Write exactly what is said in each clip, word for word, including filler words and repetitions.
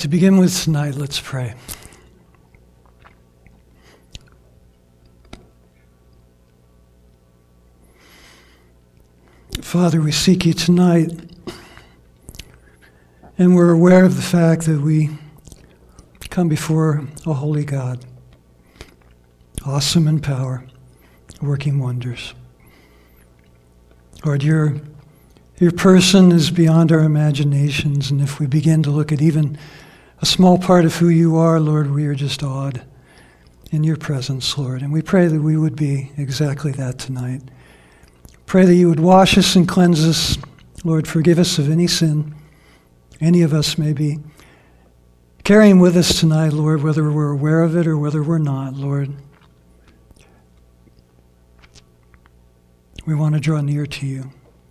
To begin with tonight, let's pray. Father, we seek you tonight, and we're aware of the fact that we come before a holy God, awesome in power, working wonders. Lord, your, your person is beyond our imaginations, and if we begin to look at even a small part of who you are, Lord, we are just awed in your presence, Lord. And we pray that we would be exactly that tonight. Pray that you would wash us and cleanse us. Lord, forgive us of any sin any of us may be carrying with us tonight, Lord, whether we're aware of it or whether we're not, Lord. We want to draw near to you.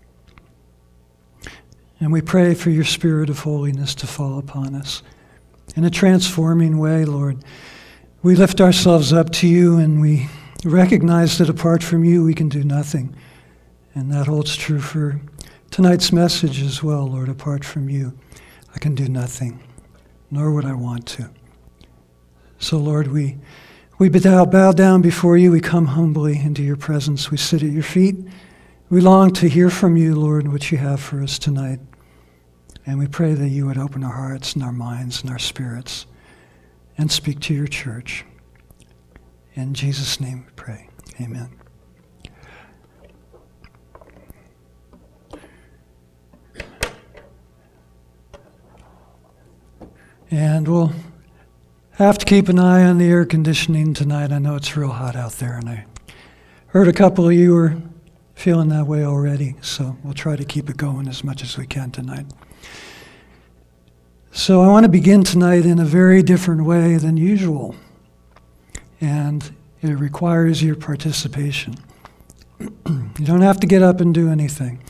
And we pray for your spirit of holiness to fall upon us in a transforming way, Lord. We lift ourselves up to you, and we recognize that apart from you, we can do nothing. And that holds true for tonight's message as well, Lord. Apart from you, I can do nothing, nor would I want to. So, Lord, we we bow, bow down before you. We come humbly into your presence. We sit at your feet. We long to hear from you, Lord, what you have for us tonight. And we pray that you would open our hearts and our minds and our spirits and speak to your church. In Jesus' name we pray. Amen. And we'll have to keep an eye on the air conditioning tonight. I know it's real hot out there, and I heard a couple of you are feeling that way already, so we'll try to keep it going as much as we can tonight. So I want to begin tonight in a very different way than usual, and it requires your participation. You don't have to get up and do anything.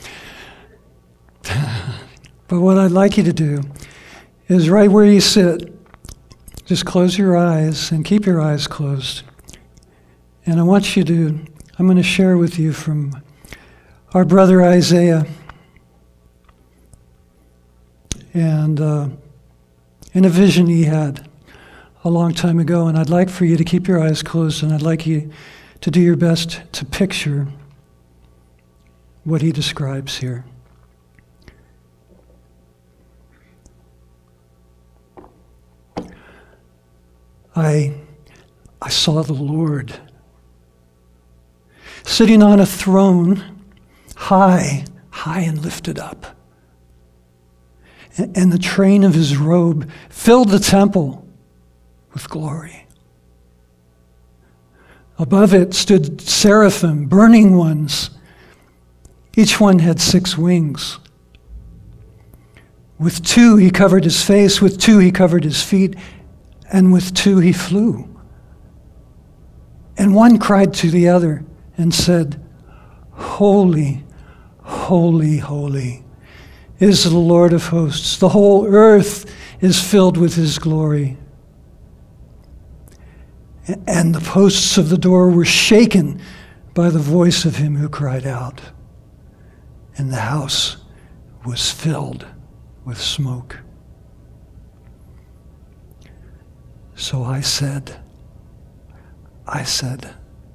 But what I'd like you to do is right where you sit, just close your eyes and keep your eyes closed. And I want you to, I'm going to share with you from our brother Isaiah. And uh, in a vision he had a long time ago, and I'd like for you to keep your eyes closed, and I'd like you to do your best to picture what he describes here. I, I saw the Lord sitting on a throne, high, high and lifted up. And, and the train of his robe filled the temple with glory. Above it stood seraphim, burning ones. Each one had six wings. With two he covered his face, with two he covered his feet, and with two he flew. And one cried to the other and said, "Holy, holy, holy is the Lord of hosts. The whole earth is filled with his glory." And the posts of the door were shaken by the voice of him who cried out. And the house was filled with smoke. So I said, I said,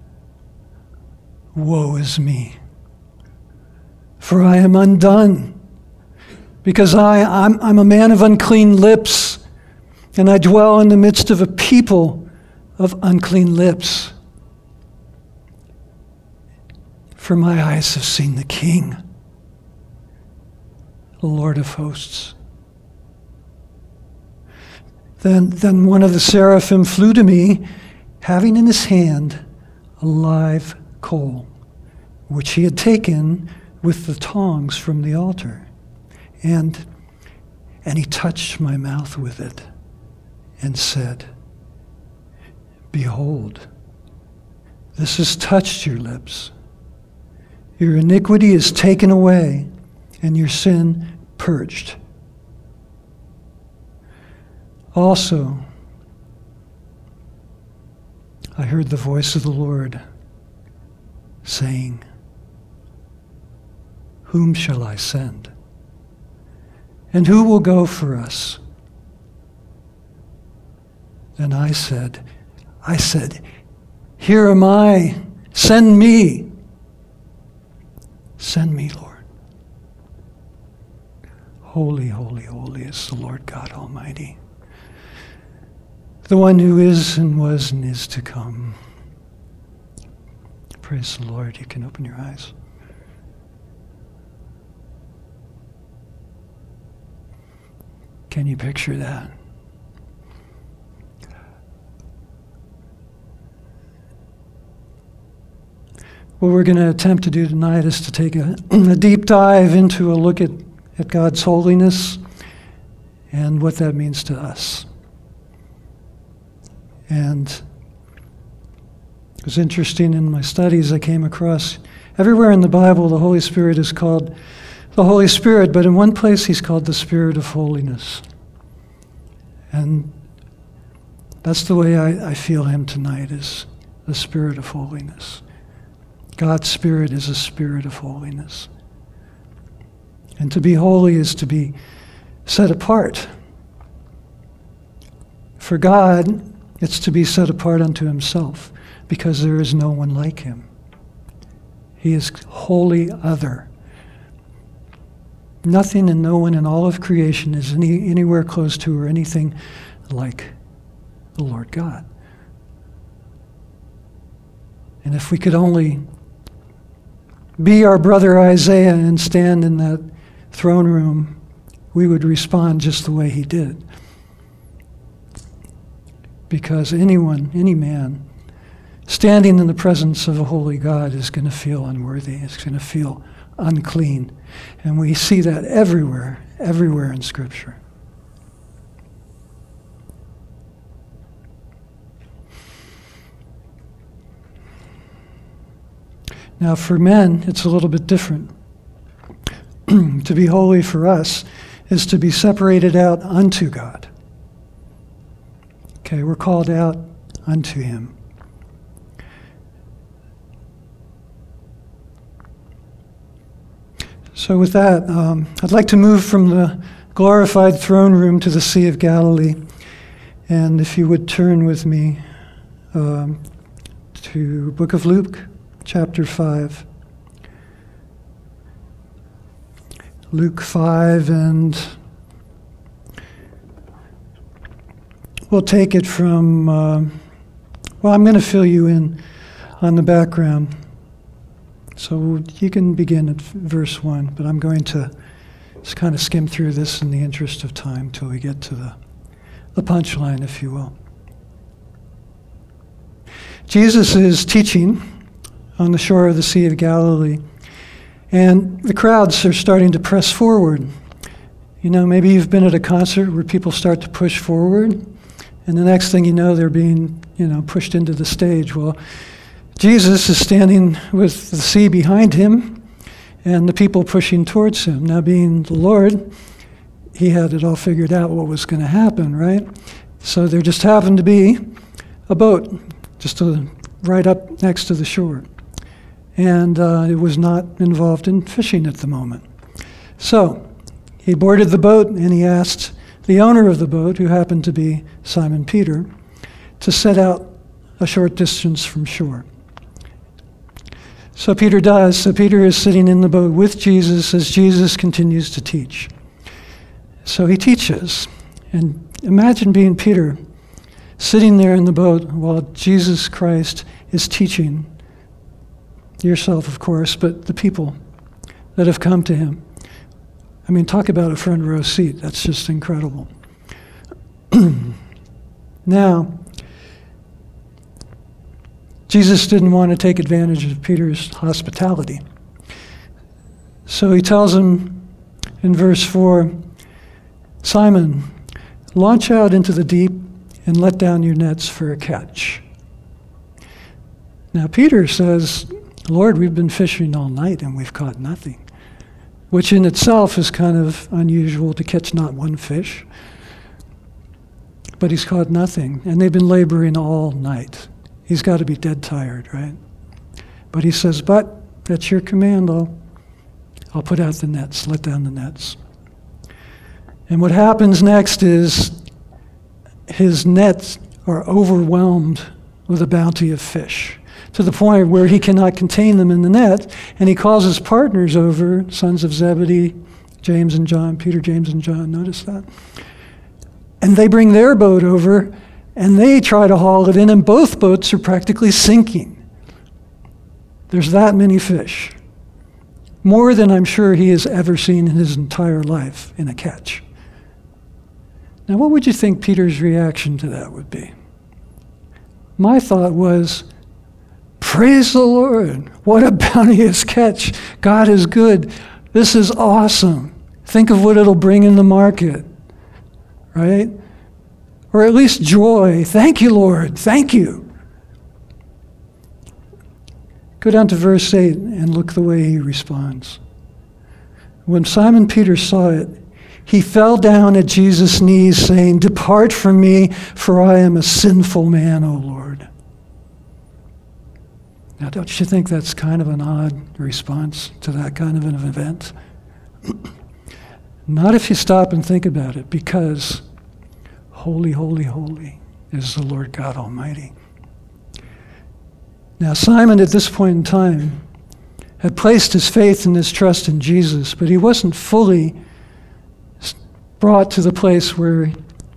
"Woe is me, for I am undone, because I, I'm, I'm a man of unclean lips, and I dwell in the midst of a people of unclean lips. For my eyes have seen the King, the Lord of hosts." Then, then one of the seraphim flew to me, having in his hand a live coal, which he had taken with the tongs from the altar. And, and he touched my mouth with it and said, "Behold, this has touched your lips. Your iniquity is taken away, and your sin purged." Also, I heard the voice of the Lord saying, "Whom shall I send? And who will go for us?" Then I said, I said, here am I, send me. Send me, Lord. Holy, holy, holy is the Lord God Almighty, the one who is and was and is to come. Praise the Lord. You can open your eyes. Can you picture that? What we're going to attempt to do tonight is to take a, a deep dive into a look at, at God's holiness and what that means to us. And it was interesting in my studies I came across, everywhere in the Bible the Holy Spirit is called the Holy Spirit, but in one place he's called the Spirit of holiness. And that's the way I, I feel him tonight, is the Spirit of holiness. God's Spirit is a spirit of holiness. And to be holy is to be set apart. For God, it's to be set apart unto himself, because there is no one like him. He is wholly other. Nothing and no one in all of creation is any, anywhere close to or anything like the Lord God. And if we could only be our brother Isaiah and stand in that throne room, we would respond just the way he did. Because anyone, any man, standing in the presence of a holy God is going to feel unworthy, is going to feel unclean. And we see that everywhere, everywhere in Scripture. Now, for men, it's a little bit different. To be holy for us is to be separated out unto God. Okay, we're called out unto him. So with that, um, I'd like to move from the glorified throne room to the Sea of Galilee. And if you would turn with me um, to Book of Luke, chapter five. Luke five, and we'll take it from, uh, well, I'm going to fill you in on the background. So you can begin at verse one, but I'm going to just kind of skim through this in the interest of time till we get to the, the punchline, if you will. Jesus is teaching on the shore of the Sea of Galilee, and the crowds are starting to press forward. You know, maybe you've been at a concert where people start to push forward, and the next thing you know, they're being, you know, pushed into the stage. Well, Jesus is standing with the sea behind him and the people pushing towards him. Now, being the Lord, he had it all figured out what was going to happen, right? So there just happened to be a boat just to, right up next to the shore. And uh, it was not involved in fishing at the moment. So he boarded the boat and he asked the owner of the boat, who happened to be Simon Peter, to set out a short distance from shore. So Peter does. So Peter is sitting in the boat with Jesus as Jesus continues to teach. So he teaches. And imagine being Peter, sitting there in the boat while Jesus Christ is teaching. Yourself, of course, but the people that have come to him. I mean, talk about a front row seat. That's just incredible. Now, Jesus didn't want to take advantage of Peter's hospitality. So he tells him in verse four, Simon, launch out into the deep and let down your nets for a catch. Now, Peter says, Lord, we've been fishing all night and we've caught nothing, which in itself is kind of unusual, to catch not one fish. But he's caught nothing, and they've been laboring all night. He's got to be dead tired, right? But he says, but at your command, I'll, I'll put out the nets, let down the nets. And what happens next is his nets are overwhelmed with a bounty of fish, to the point where he cannot contain them in the net, and he calls his partners over, sons of Zebedee, James and John, Peter, James, and John, notice that? And they bring their boat over, and they try to haul it in, and both boats are practically sinking. There's that many fish. More than I'm sure he has ever seen in his entire life in a catch. Now, what would you think Peter's reaction to that would be? My thought was, praise the Lord. What a bounteous catch. God is good. This is awesome. Think of what it'll bring in the market, right? Or at least joy. Thank you, Lord. Thank you. Go down to verse eight and look the way he responds. When Simon Peter saw it, he fell down at Jesus' knees, saying, "Depart from me, for I am a sinful man, O Lord." Now, don't you think that's kind of an odd response to that kind of an event? Not if you stop and think about it, because holy, holy, holy is the Lord God Almighty. Now, Simon, at this point in time, had placed his faith and his trust in Jesus, but he wasn't fully brought to the place where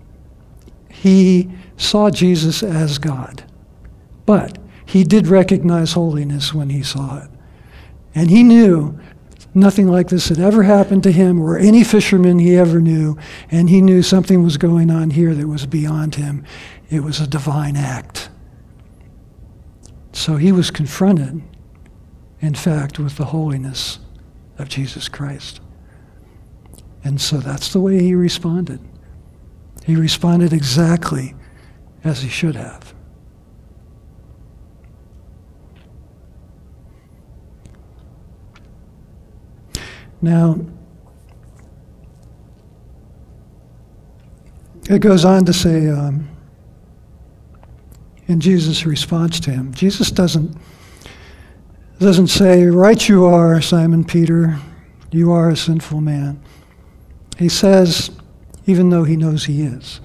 he saw Jesus as God. But he did recognize holiness when he saw it. And he knew nothing like this had ever happened to him or any fisherman he ever knew, and he knew something was going on here that was beyond him. It was a divine act. So he was confronted, in fact, with the holiness of Jesus Christ. And so that's the way he responded. He responded exactly as he should have. Now, it goes on to say, um, in Jesus' response to him, Jesus doesn't, doesn't say, "Right you are, Simon Peter, you are a sinful man." He says, even though he knows he is,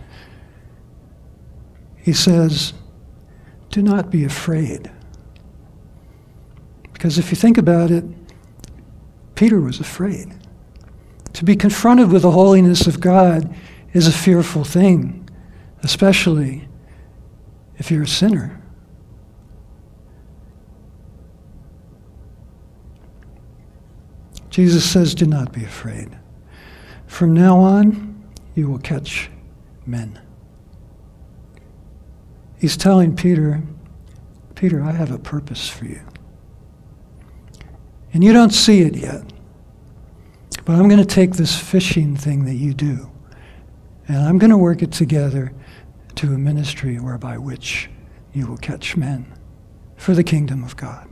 he says, "Do not be afraid." Because if you think about it, Peter was afraid. To be confronted with the holiness of God is a fearful thing, especially if you're a sinner. Jesus says, "Do not be afraid. From now on, you will catch men." He's telling Peter, "Peter, I have a purpose for you. And you don't see it yet. But I'm going to take this fishing thing that you do, and I'm going to work it together to a ministry whereby which you will catch men for the kingdom of God."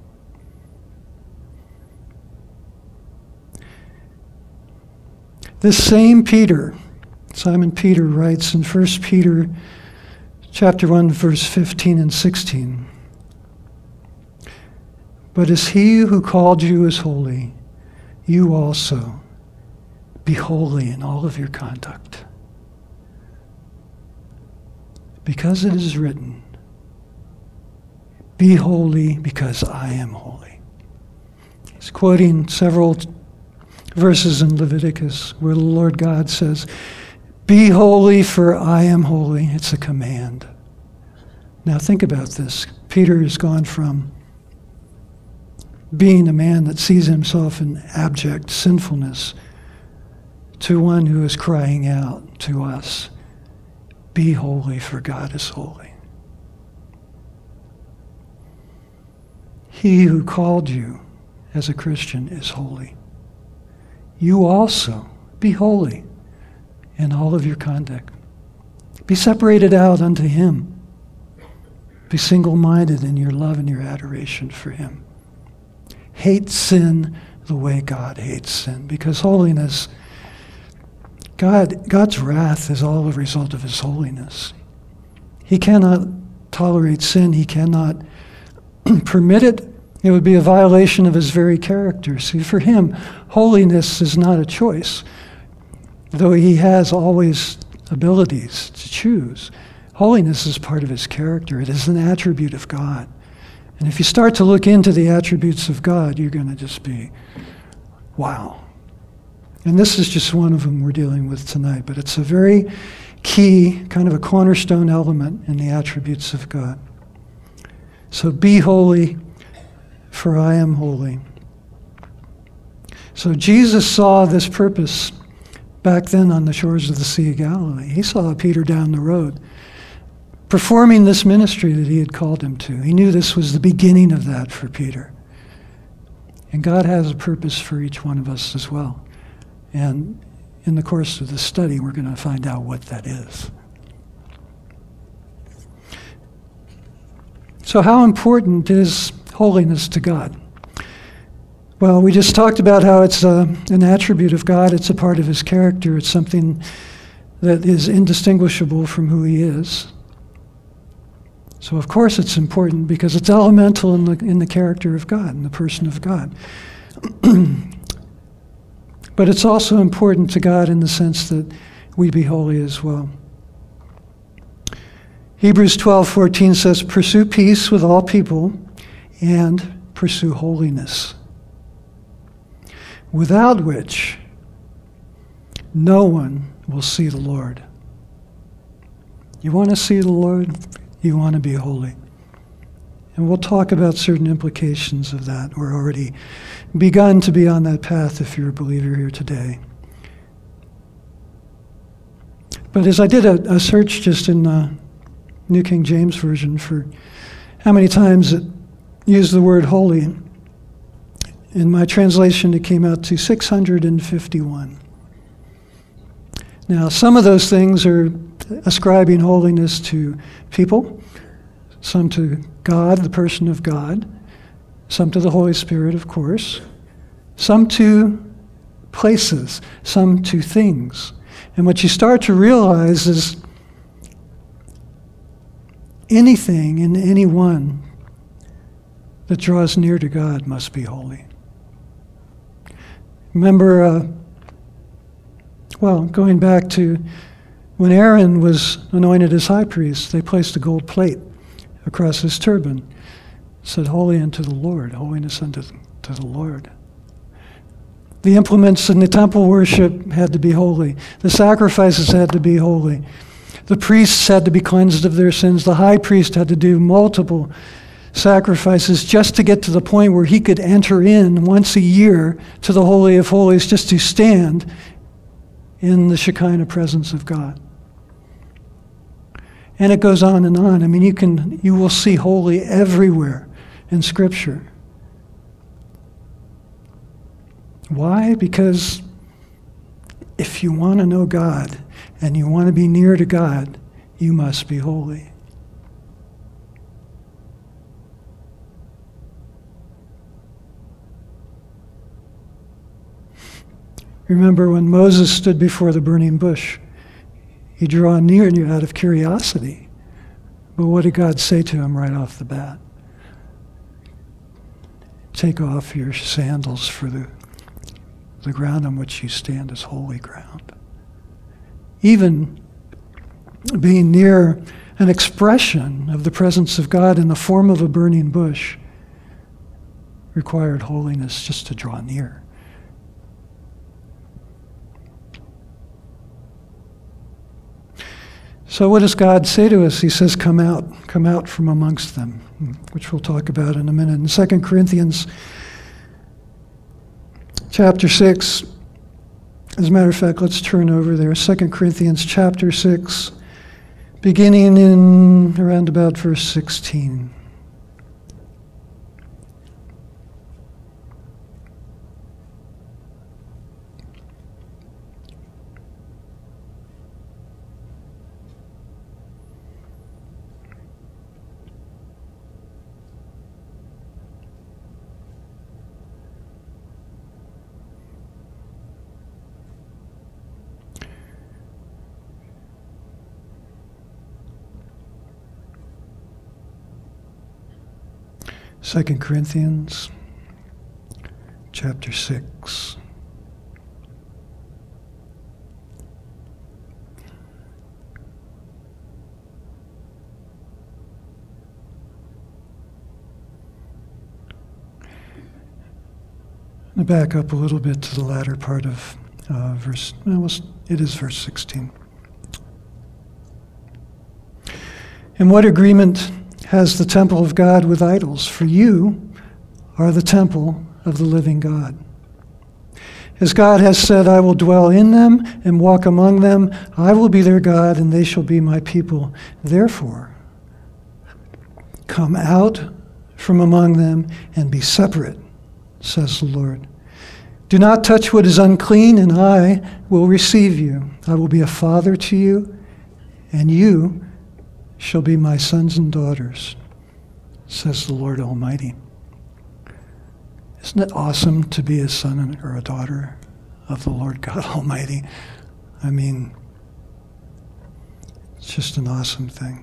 This same Peter, Simon Peter, writes in First Peter chapter one, verse fifteen and sixteen, "But as he who called you is holy, you also be holy in all of your conduct. Because it is written, 'Be holy because I am holy.'" He's quoting several verses in Leviticus where the Lord God says, "Be holy for I am holy." It's a command. Now think about this. Peter has gone from being a man that sees himself in abject sinfulness to one who is crying out to us, "Be holy for God is holy." He who called you as a Christian is holy. You also be holy in all of your conduct. Be separated out unto him. Be single-minded in your love and your adoration for him. Hate sin the way God hates sin, because holiness, God, God's wrath is all a result of his holiness. He cannot tolerate sin. He cannot permit it. It would be a violation of his very character. See, for him, holiness is not a choice. Though he has always abilities to choose, Holiness is part of his character. It is an attribute of God. And if you start to look into the attributes of God, you're going to just be, wow. And this is just one of them we're dealing with tonight, but it's a very key, kind of a cornerstone element in the attributes of God. So be holy, for I am holy. So Jesus saw this purpose back then on the shores of the Sea of Galilee. He saw Peter down the road performing this ministry that he had called him to. He knew this was the beginning of that for Peter. And God has a purpose for each one of us as well. And in the course of this study, we're going to find out what that is. So how important is holiness to God? Well, we just talked about how it's a, an attribute of God. It's a part of his character. It's something that is indistinguishable from who he is. So of course it's important because it's elemental in the, in the character of God, in the person of God. But it's also important to God in the sense that we be holy as well. Hebrews twelve fourteen says, pursue peace with all people and pursue holiness, without which no one will see the Lord. You want to see the Lord? You want to be holy. And we'll talk about certain implications of that. We're already begun to be on that path if you're a believer here today. But as I did a, a search just in the New King James Version for how many times it used the word holy, in my translation it came out to six hundred fifty-one. Now, some of those things are ascribing holiness to people, some to God, the person of God, some to the Holy Spirit, of course, some to places, some to things. And what you start to realize is anything and anyone that draws near to God must be holy. Remember, uh, well, going back to when Aaron was anointed as high priest, they placed a gold plate across his turban. It said, holy unto the Lord, holiness unto to the Lord. The implements in the temple worship had to be holy. The sacrifices had to be holy. The priests had to be cleansed of their sins. The high priest had to do multiple sacrifices just to get to the point where he could enter in once a year to the Holy of Holies, just to stand in the Shekinah presence of God. And it goes on and on. I mean, you can, you will see holy everywhere in Scripture. Why? Because if you want to know God and you want to be near to God, you must be holy. Remember when Moses stood before the burning bush, he drew near you out of curiosity. But what did God say to him right off the bat? Take off your sandals, for the, the ground on which you stand is holy ground. Even being near an expression of the presence of God in the form of a burning bush required holiness just to draw near. So what does God say to us? He says, come out, come out from amongst them, which we'll talk about in a minute. In Second Corinthians chapter six, as a matter of fact, let's turn over there. Second Corinthians chapter six, beginning in around about verse sixteen. Second Corinthians chapter six. I'll back up a little bit to the latter part of uh, verse, well, it is verse sixteen. And what agreement has the temple of God with idols? For you are the temple of the living God. As God has said, I will dwell in them and walk among them. I will be their God, and they shall be my people. Therefore, come out from among them and be separate, says the Lord. Do not touch what is unclean, and I will receive you. I will be a father to you, and you shall be my sons and daughters, says the Lord Almighty. Isn't it awesome to be a son or a daughter of the Lord God Almighty? I mean, it's just an awesome thing.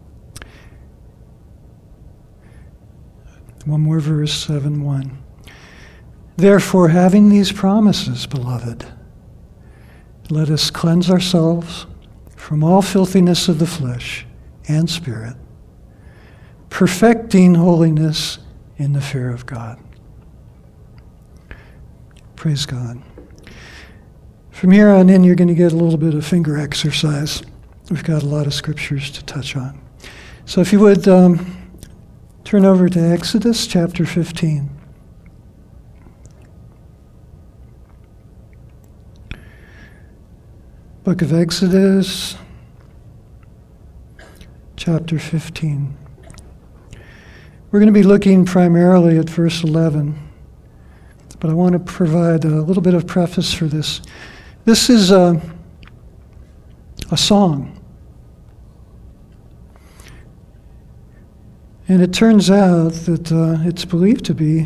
One more verse, seven one. Therefore, having these promises, beloved, let us cleanse ourselves from all filthiness of the flesh and spirit, perfecting holiness in the fear of God. Praise God. From here on in, you're going to get a little bit of finger exercise. We've got a lot of scriptures to touch on. So if you would um, turn over to Exodus chapter fifteen. Book of Exodus, chapter fifteen. We're going to be looking primarily at verse eleven. But I want to provide a little bit of preface for this. This is a, a song. And it turns out that uh, it's believed to be,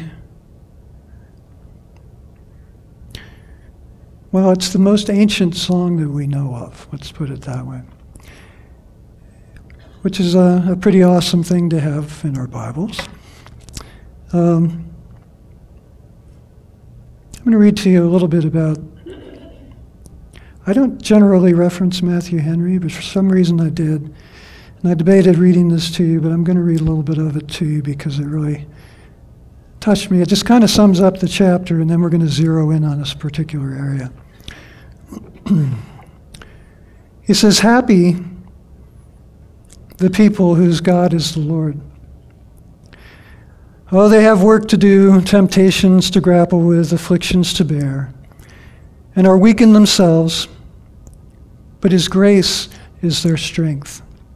well, it's the most ancient song that we know of. Let's put it that way. Which is a, a pretty awesome thing to have in our Bibles. Um, I'm going to read to you a little bit about, I don't generally reference Matthew Henry, but for some reason I did. And I debated reading this to you, but I'm going to read a little bit of it to you because it really touched me. It just kind of sums up the chapter, and then we're going to zero in on this particular area. He says, happy the people whose God is the Lord. Oh, they have work to do, temptations to grapple with, afflictions to bear, and are weak in themselves, but his grace is their strength.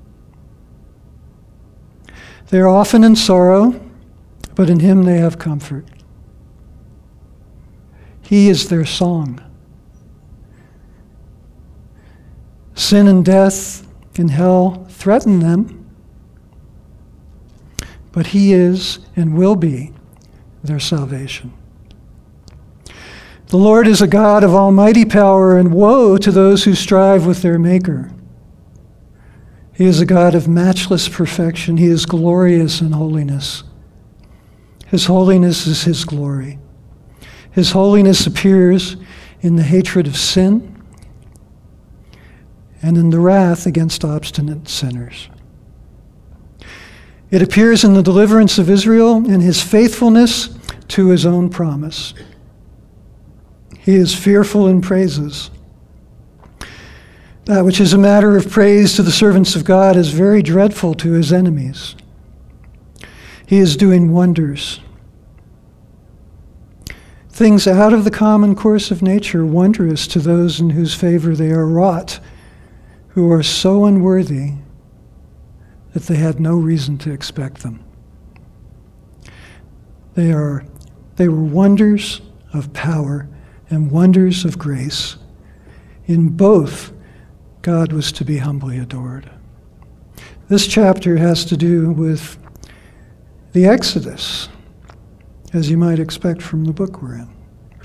They are often in sorrow, but in him they have comfort. He is their song. Sin and death and hell threaten them, but he is and will be their salvation. The Lord is a God of almighty power, and woe to those who strive with their Maker. He is a God of matchless perfection. He is glorious in holiness. His holiness is his glory. His holiness appears in the hatred of sin and in the wrath against obstinate sinners. It appears in the deliverance of Israel and his faithfulness to his own promise. He is fearful in praises. That which is a matter of praise to the servants of God is very dreadful to his enemies. He is doing wonders. Things out of the common course of nature, wondrous to those in whose favor they are wrought, who are so unworthy that they had no reason to expect them. They are, they were wonders of power and wonders of grace. In both, God was to be humbly adored. This chapter has to do with the Exodus, as you might expect from the book we're in.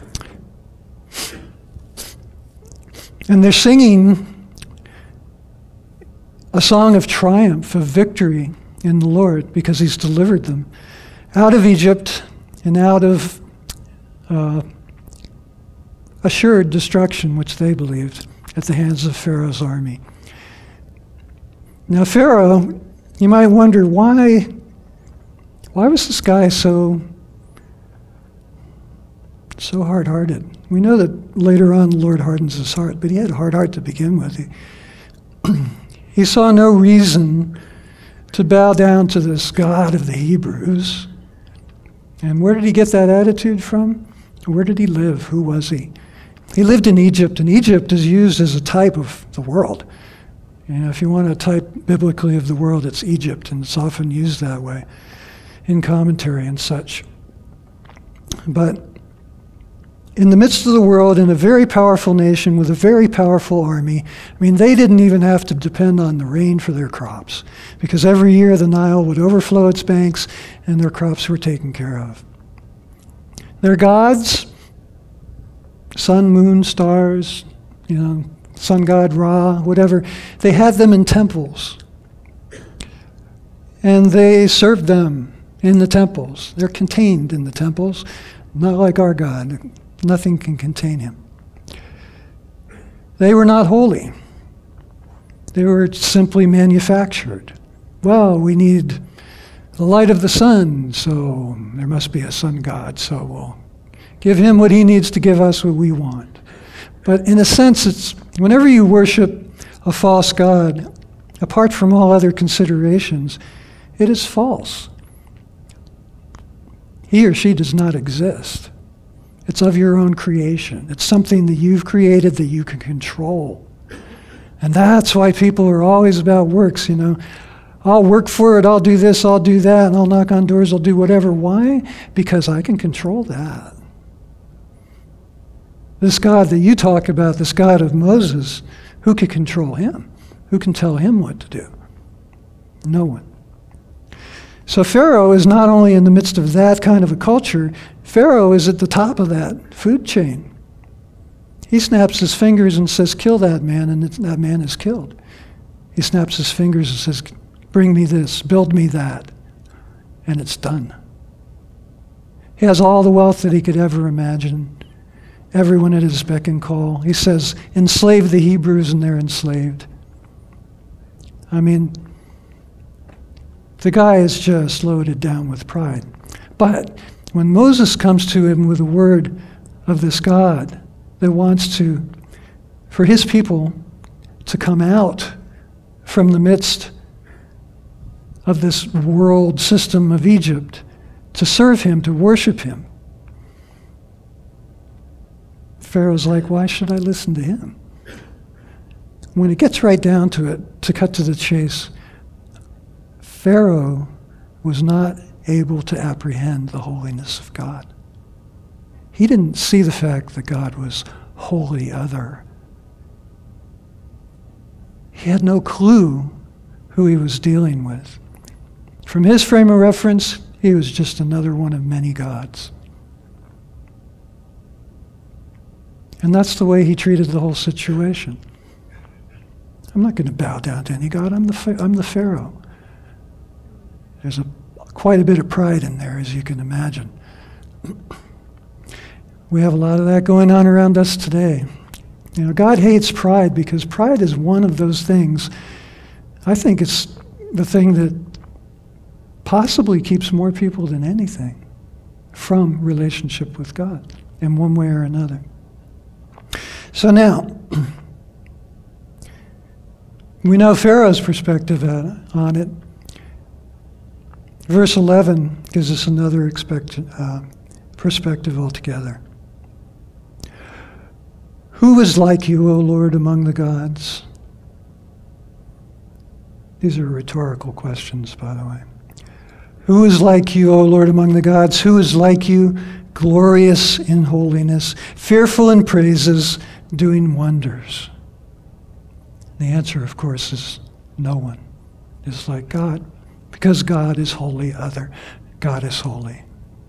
And they're singing a song of triumph, of victory in the Lord, because he's delivered them out of Egypt and out of uh, assured destruction, which they believed, at the hands of Pharaoh's army. Now, Pharaoh, you might wonder, why, why was this guy so, So hard-hearted. We know that later on the Lord hardens his heart, but he had a hard heart to begin with. He, he saw no reason to bow down to this God of the Hebrews. And where did he get that attitude from? Where did he live? Who was he? He lived in Egypt, and Egypt is used as a type of the world. You know, if you want to type biblically of the world, it's Egypt, and it's often used that way in commentary and such. But in the midst of the world, in a very powerful nation with a very powerful army, I mean, they didn't even have to depend on the rain for their crops, because every year the Nile would overflow its banks and their crops were taken care of. Their gods, sun, moon, stars, you know, sun god Ra, whatever, they had them in temples. And they served them in the temples. They're contained in the temples, not like our God. Nothing can contain him. They were not holy. They were simply manufactured. Well, we need the light of the sun, so there must be a sun god, so we'll give him what he needs to give us what we want. But in a sense, it's whenever you worship a false god, apart from all other considerations, it is false. He or she does not exist. It's of your own creation. It's something that you've created that you can control. And that's why people are always about works, you know. I'll work for it, I'll do this, I'll do that, and I'll knock on doors, I'll do whatever. Why? Because I can control that. This God that you talk about, this God of Moses, who can control him? Who can tell him what to do? No one. So Pharaoh is not only in the midst of that kind of a culture, Pharaoh is at the top of that food chain. He snaps his fingers and says, kill that man, and that man is killed. He snaps his fingers and says, bring me this, build me that, and it's done. He has all the wealth that he could ever imagine, everyone at his beck and call. He says, enslave the Hebrews, and they're enslaved. I mean, the guy is just loaded down with pride. But when Moses comes to him with a word of this God that wants to, for his people to come out from the midst of this world system of Egypt, to serve him, to worship him, Pharaoh's like, why should I listen to him? When it gets right down to it, to cut to the chase, Pharaoh was not able to apprehend the holiness of God. He didn't see the fact that God was wholly other. He had no clue who he was dealing with. From his frame of reference, he was just another one of many gods. And that's the way he treated the whole situation. I'm not going to bow down to any god. I'm the, I'm the Pharaoh. There's a, quite a bit of pride in there, as you can imagine. We have a lot of that going on around us today. You know, God hates pride because pride is one of those things. I think it's the thing that possibly keeps more people than anything from relationship with God in one way or another. So now, we know Pharaoh's perspective on it. Verse eleven gives us another expect, uh, perspective altogether. Who is like you, O Lord, among the gods? These are rhetorical questions, by the way. Who is like you, O Lord, among the gods? Who is like you, glorious in holiness, fearful in praises, doing wonders? The answer, of course, is no one is like God. Because God is wholly other. God is holy.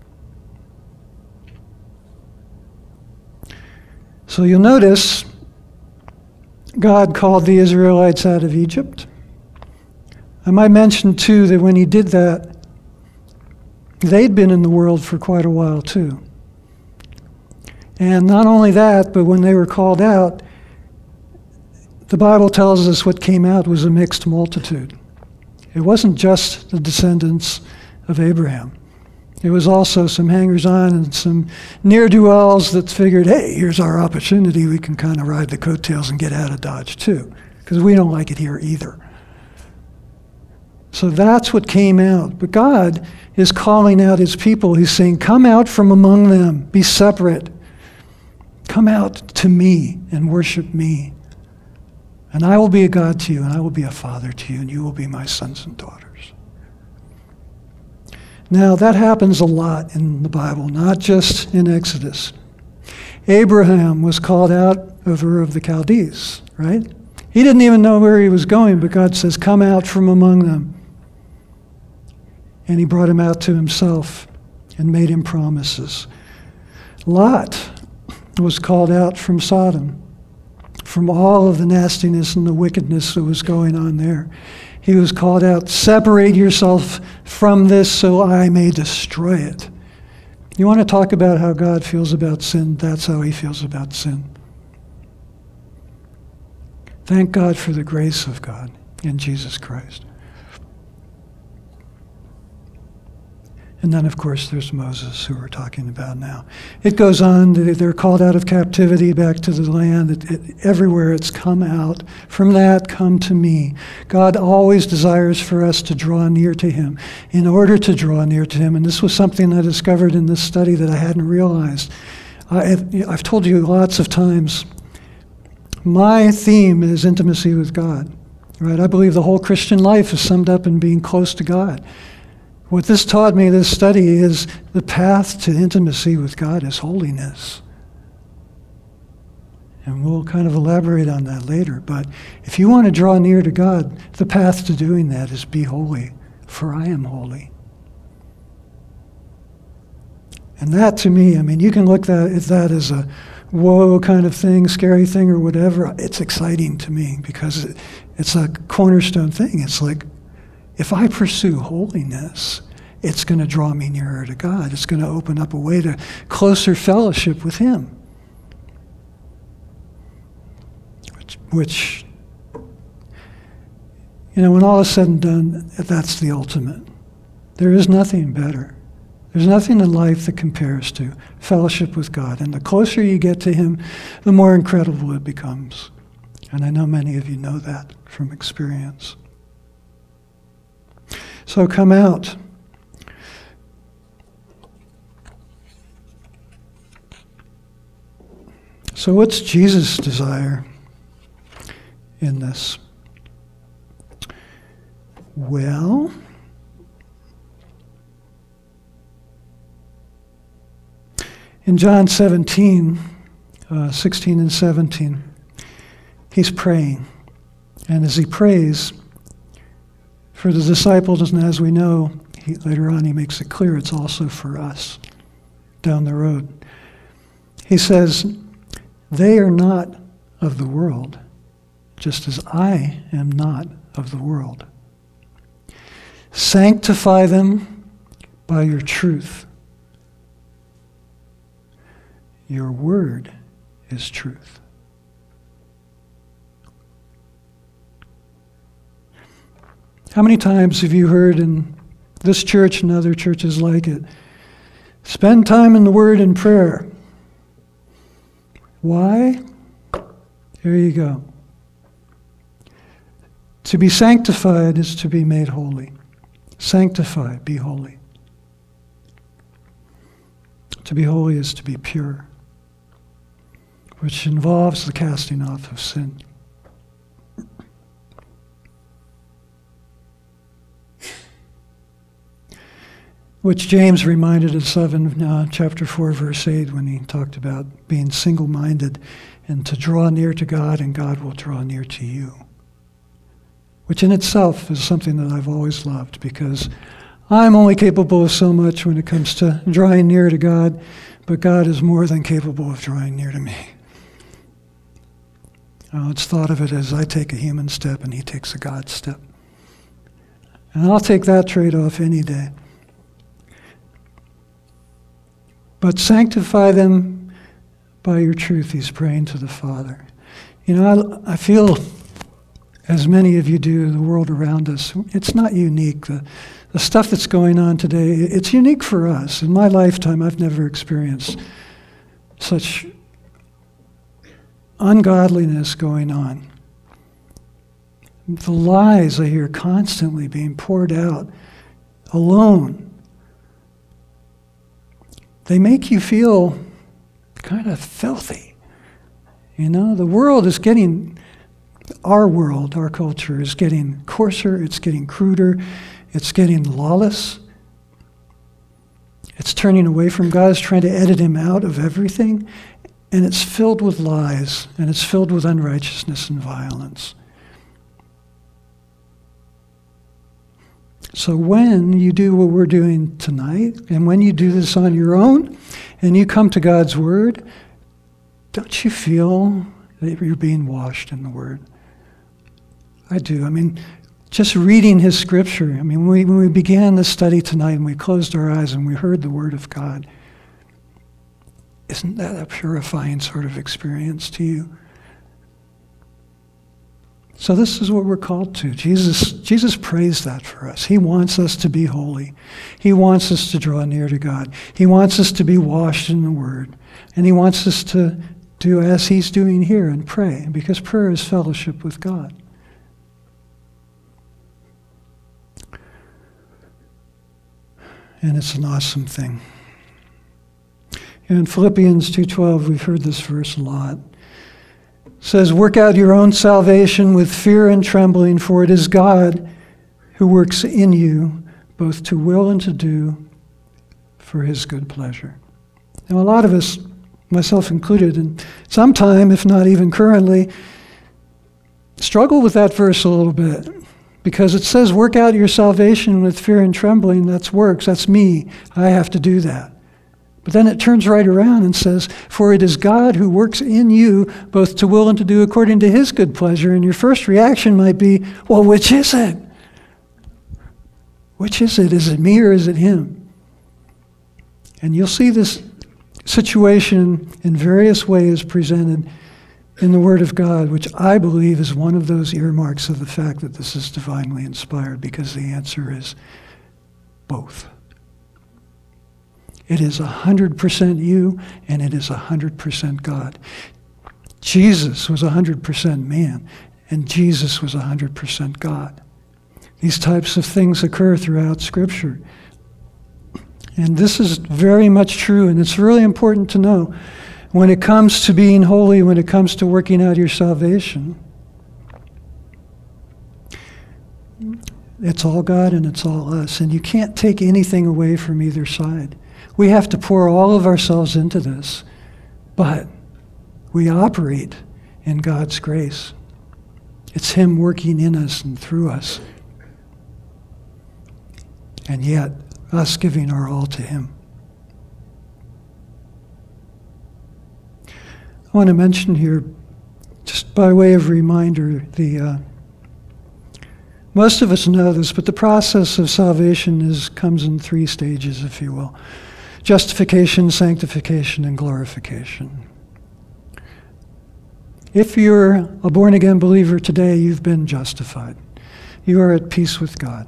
So you'll notice God called the Israelites out of Egypt. I might mention, too, that when he did that, they'd been in the world for quite a while, too. And not only that, but when they were called out, the Bible tells us what came out was a mixed multitude. It wasn't just the descendants of Abraham. It was also some hangers-on and some ne'er-do-wells that figured, hey, here's our opportunity. We can kind of ride the coattails and get out of Dodge too, because we don't like it here either. So that's what came out. But God is calling out his people. He's saying, come out from among them. Be separate. Come out to me and worship me. And I will be a God to you, and I will be a father to you, and you will be my sons and daughters. Now, that happens a lot in the Bible, not just in Exodus. Abraham was called out of Ur of the Chaldees, right? He didn't even know where he was going, but God says, come out from among them. And he brought him out to himself and made him promises. Lot was called out from Sodom, from all of the nastiness and the wickedness that was going on there. He was called out, separate yourself from this so I may destroy it. You want to talk about how God feels about sin? That's how he feels about sin. Thank God for the grace of God in Jesus Christ. And then, of course, there's Moses, who we're talking about now. It goes on. They're called out of captivity back to the land. It, it, everywhere it's come out. From that, come to me. God always desires for us to draw near to him in order to draw near to him. And this was something I discovered in this study that I hadn't realized. I've, I've told you lots of times, my theme is intimacy with God. Right? I believe the whole Christian life is summed up in being close to God. What this taught me, this study, is the path to intimacy with God is holiness. And we'll kind of elaborate on that later. But if you want to draw near to God, the path to doing that is be holy, for I am holy. And that, to me, I mean, you can look at that as a whoa kind of thing, scary thing or whatever. It's exciting to me because it, it's a cornerstone thing. It's like, if I pursue holiness, it's going to draw me nearer to God. It's going to open up a way to closer fellowship with him. Which, which, you know, when all is said and done, that's the ultimate. There is nothing better. There's nothing in life that compares to fellowship with God. And the closer you get to him, the more incredible it becomes. And I know many of you know that from experience. So come out. So what's Jesus' desire in this? Well, in John seventeen, uh, sixteen and seventeen, he's praying. And as he prays, for the disciples, and as we know, he, later on he makes it clear it's also for us down the road. He says, they are not of the world, just as I am not of the world. Sanctify them by your truth. Your word is truth. How many times have you heard in this church and other churches like it, spend time in the Word and prayer? Why? There you go. To be sanctified is to be made holy. Sanctify, be holy. To be holy is to be pure, which involves the casting off of sin. Which James reminded us of in uh, chapter four, verse eight, when he talked about being single-minded and to draw near to God, and God will draw near to you. Which in itself is something that I've always loved, because I'm only capable of so much when it comes to drawing near to God, but God is more than capable of drawing near to me. Uh, it's thought of it as I take a human step and he takes a God step. And I'll take that trade-off any day. But sanctify them by your truth, he's praying to the Father. You know, I, I feel as many of you do, the world around us. It's not unique. The, the stuff that's going on today, it's unique for us. In my lifetime, I've never experienced such ungodliness going on. The lies I hear constantly being poured out alone, they make you feel kind of filthy. You know, the world is getting, our world, our culture is getting coarser, it's getting cruder, it's getting lawless. It's turning away from God, it's trying to edit him out of everything, and it's filled with lies, and it's filled with unrighteousness and violence. So when you do what we're doing tonight, and when you do this on your own, and you come to God's Word, don't you feel that you're being washed in the Word? I do. I mean, just reading His Scripture. I mean, when we, when we began this study tonight and we closed our eyes and we heard the Word of God, isn't that a purifying sort of experience to you? So this is what we're called to. Jesus, Jesus prays that for us. He wants us to be holy. He wants us to draw near to God. He wants us to be washed in the Word. And He wants us to do as He's doing here and pray, because prayer is fellowship with God. And it's an awesome thing. In Philippians two twelve, we've heard this verse a lot. It says, work out your own salvation with fear and trembling, for it is God who works in you, both to will and to do for His good pleasure. Now, a lot of us, myself included, and sometime, if not even currently, struggle with that verse a little bit, because it says, work out your salvation with fear and trembling. That's works. That's me. I have to do that. But then it turns right around and says, for it is God who works in you both to will and to do according to His good pleasure. And your first reaction might be, well, which is it? Which is it? Is it me or is it Him? And you'll see this situation in various ways presented in the Word of God, which I believe is one of those earmarks of the fact that this is divinely inspired, because the answer is both. It is one hundred percent you, and it is one hundred percent God. Jesus was one hundred percent man, and Jesus was one hundred percent God. These types of things occur throughout Scripture. And this is very much true, and it's really important to know when it comes to being holy, when it comes to working out your salvation. It's all God and it's all us, and you can't take anything away from either side. We have to pour all of ourselves into this, but we operate in God's grace. It's Him working in us and through us, and yet us giving our all to Him. I want to mention here, just by way of reminder, the uh, most of us know this, but the process of salvation is comes in three stages, if you will. Justification, sanctification, and glorification. If you're a born-again believer today, you've been justified. You are at peace with God.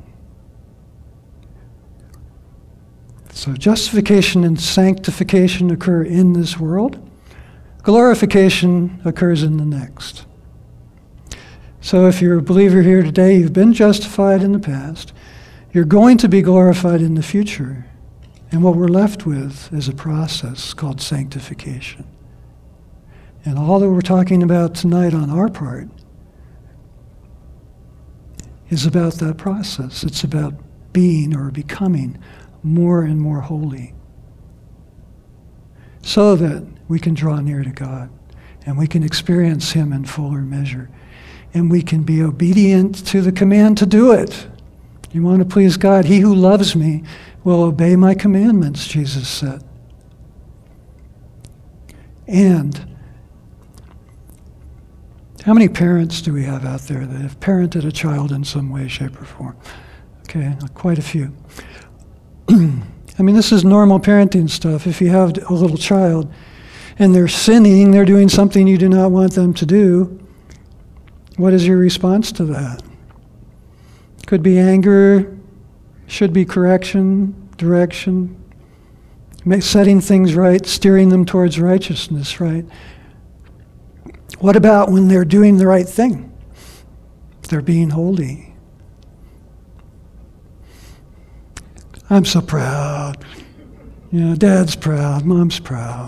So justification and sanctification occur in this world. Glorification occurs in the next. So if you're a believer here today, you've been justified in the past. You're going to be glorified in the future. And what we're left with is a process called sanctification. And all that we're talking about tonight on our part is about that process. It's about being or becoming more and more holy, so that we can draw near to God and we can experience Him in fuller measure. And we can be obedient to the command to do it. You want to please God? He who loves me will obey my commandments, Jesus said. And how many parents do we have out there that have parented a child in some way, shape, or form? Okay, quite a few. I mean, this is normal parenting stuff. If you have a little child and they're sinning, they're doing something you do not want them to do, What is your response to that? Could be anger, should be correction, direction, setting things right, steering them towards righteousness, right? What about when they're doing the right thing? They're being holy. I'm so proud. You know, Dad's proud, Mom's proud.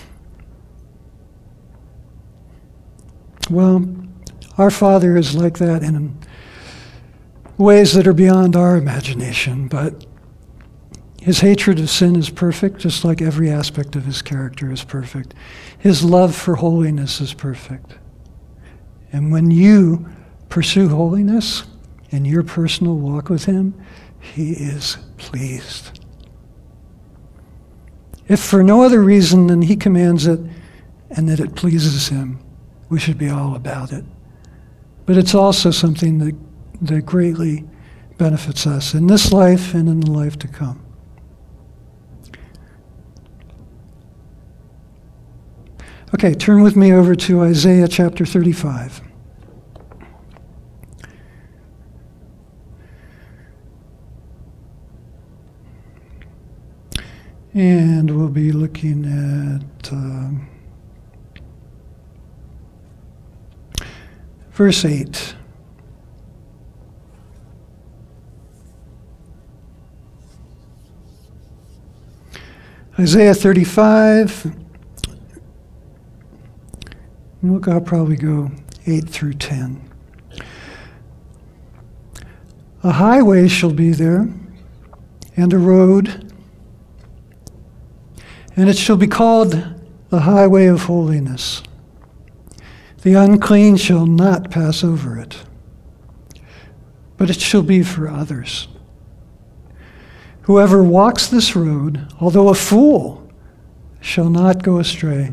Well, our Father is like that in ways that are beyond our imagination, but his hatred of sin is perfect, just like every aspect of his character is perfect. His love for holiness is perfect. And when you pursue holiness in your personal walk with him, he is pleased. If for no other reason than he commands it and that it pleases him, we should be all about it. But it's also something that, that greatly benefits us in this life and in the life to come. Okay, turn with me over to Isaiah chapter thirty-five. And we'll be looking at um, verse eight. Isaiah thirty-five. Look, I'll probably go eight through ten. A highway shall be there, and a road, and it shall be called the highway of holiness. The unclean shall not pass over it, but it shall be for others. Whoever walks this road, although a fool, shall not go astray.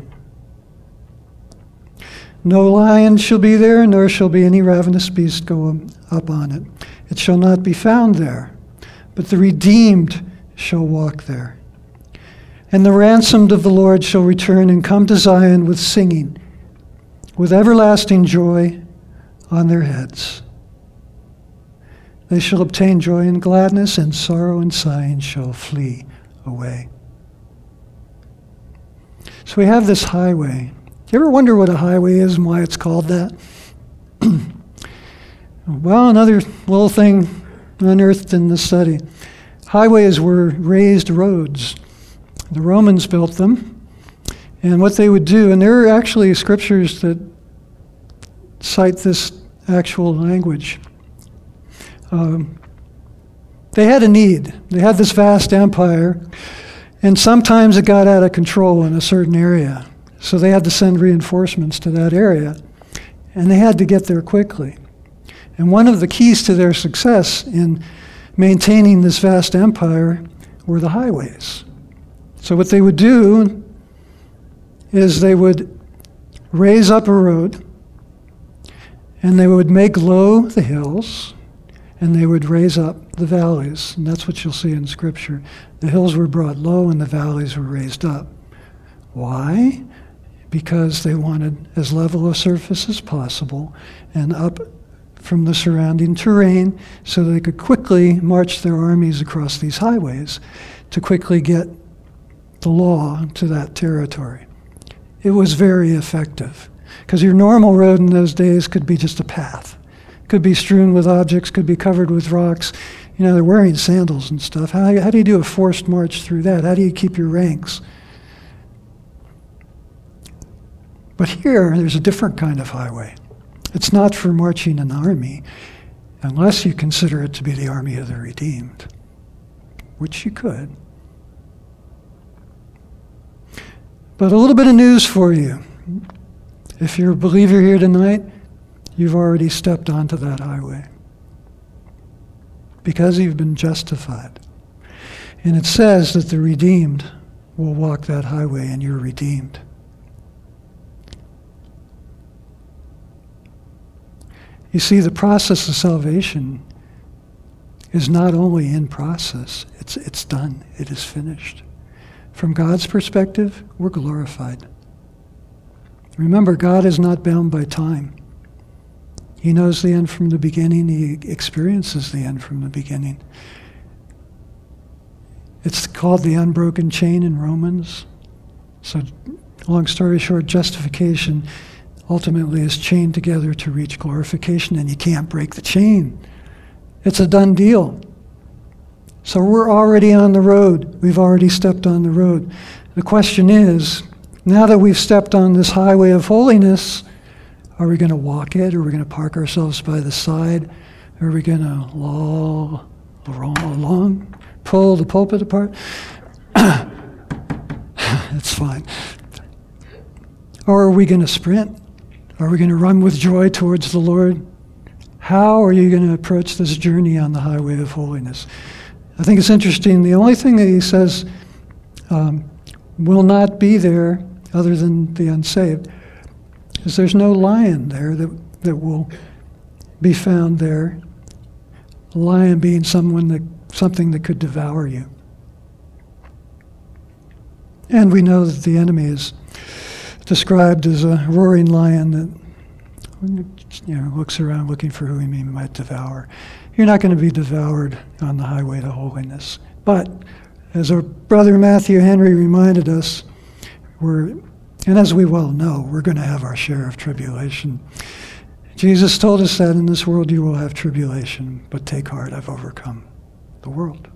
No lion shall be there, nor shall be any ravenous beast go up on it. It shall not be found there, but the redeemed shall walk there. And the ransomed of the Lord shall return and come to Zion with singing, with everlasting joy on their heads. They shall obtain joy and gladness, and sorrow and sighing shall flee away. So we have this highway. You ever wonder what a highway is and why it's called that? Well, another little thing unearthed in the study. Highways were raised roads. The Romans built them. And what they would do, and there are actually scriptures that cite this actual language. Um, they had a need. They had this vast empire, and sometimes it got out of control in a certain area. So they had to send reinforcements to that area, and they had to get there quickly. And one of the keys to their success in maintaining this vast empire were the highways. So what they would do is they would raise up a road, and they would make low the hills, and they would raise up the valleys. And that's what you'll see in Scripture. The hills were brought low, and the valleys were raised up. Why? Because they wanted as level a surface as possible and up from the surrounding terrain so they could quickly march their armies across these highways to quickly get the law to that territory. It was very effective because your normal road in those days could be just a path. Could be strewn with objects, could be covered with rocks. You know, they're wearing sandals and stuff. How, how do you do a forced march through that? How do you keep your ranks? But here, there's a different kind of highway. It's not for marching an army, unless you consider it to be the army of the redeemed, which you could. But a little bit of news for you. If you're a believer here tonight, you've already stepped onto that highway because you've been justified. And it says that the redeemed will walk that highway, and you're redeemed. You see, the process of salvation is not only in process, it's it's done, it is finished. From God's perspective, we're glorified. Remember, God is not bound by time. He knows the end from the beginning. He experiences the end from the beginning. It's called the unbroken chain in Romans. So, long story short, justification ultimately is chained together to reach glorification, and you can't break the chain. It's a done deal. So we're already on the road. We've already stepped on the road. The question is, now that we've stepped on this highway of holiness, are we going to walk it? Are we going to park ourselves by the side? Are we going to loll along, pull the pulpit apart? It's fine. Or are we going to sprint? Are we going to run with joy towards the Lord? How are you going to approach this journey on the highway of holiness? I think it's interesting. The only thing that he says um, will not be there, other than the unsaved, is there's no lion there that, that will be found there. A lion being someone that something that could devour you. And we know that the enemy is described as a roaring lion that, you know, looks around looking for who he might devour. You're not going to be devoured on the highway to holiness. But, as our brother Matthew Henry reminded us, we're, and as we well know, we're going to have our share of tribulation. Jesus told us that in this world you will have tribulation, but take heart, I've overcome the world.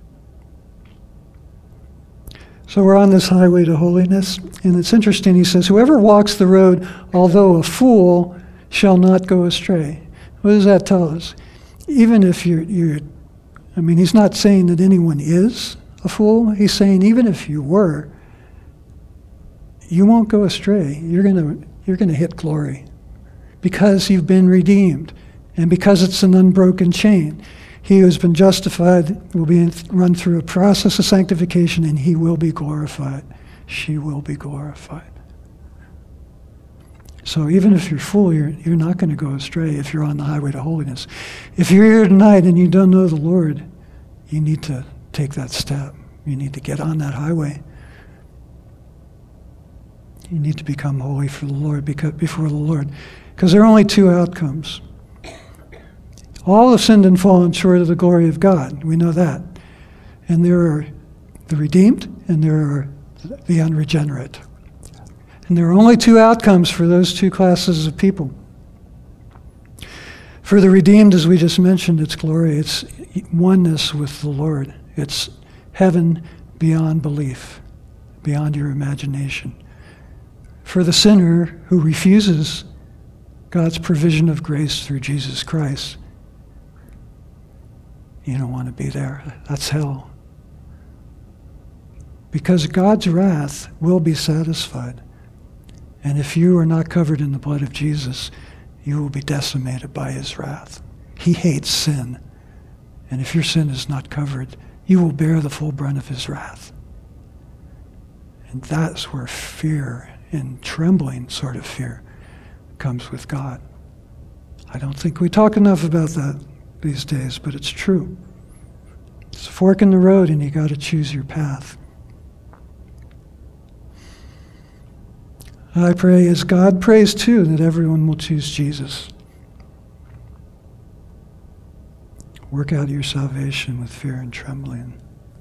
So we're on this highway to holiness, and it's interesting, he says, whoever walks the road, although a fool, shall not go astray. What does that tell us? Even if you're, you're, I mean, he's not saying that anyone is a fool. He's saying even if you were, you won't go astray. You're gonna, you're gonna hit glory because you've been redeemed and because it's an unbroken chain. He who has been justified will be run through a process of sanctification, and he will be glorified. She will be glorified. So even if you're full, you're, you're not going to go astray if you're on the highway to holiness. If you're here tonight and you don't know the Lord, you need to take that step. You need to get on that highway. You need to become holy for the Lord, because, before the Lord. Because there are only two outcomes. All have sinned and fallen short of the glory of God. We know that. And there are the redeemed and there are the unregenerate. And there are only two outcomes for those two classes of people. For the redeemed, as we just mentioned, it's glory. It's oneness with the Lord. It's heaven beyond belief, beyond your imagination. For the sinner who refuses God's provision of grace through Jesus Christ, you don't want to be there. That's hell. Because God's wrath will be satisfied. And if you are not covered in the blood of Jesus, you will be decimated by his wrath. He hates sin. And if your sin is not covered, you will bear the full brunt of his wrath. And that's where fear and trembling sort of fear comes with God. I don't think we talk enough about that these days, but it's true. It's a fork in the road, and you got to choose your path. I pray, as God prays too, that everyone will choose Jesus. Work out your salvation with fear and trembling.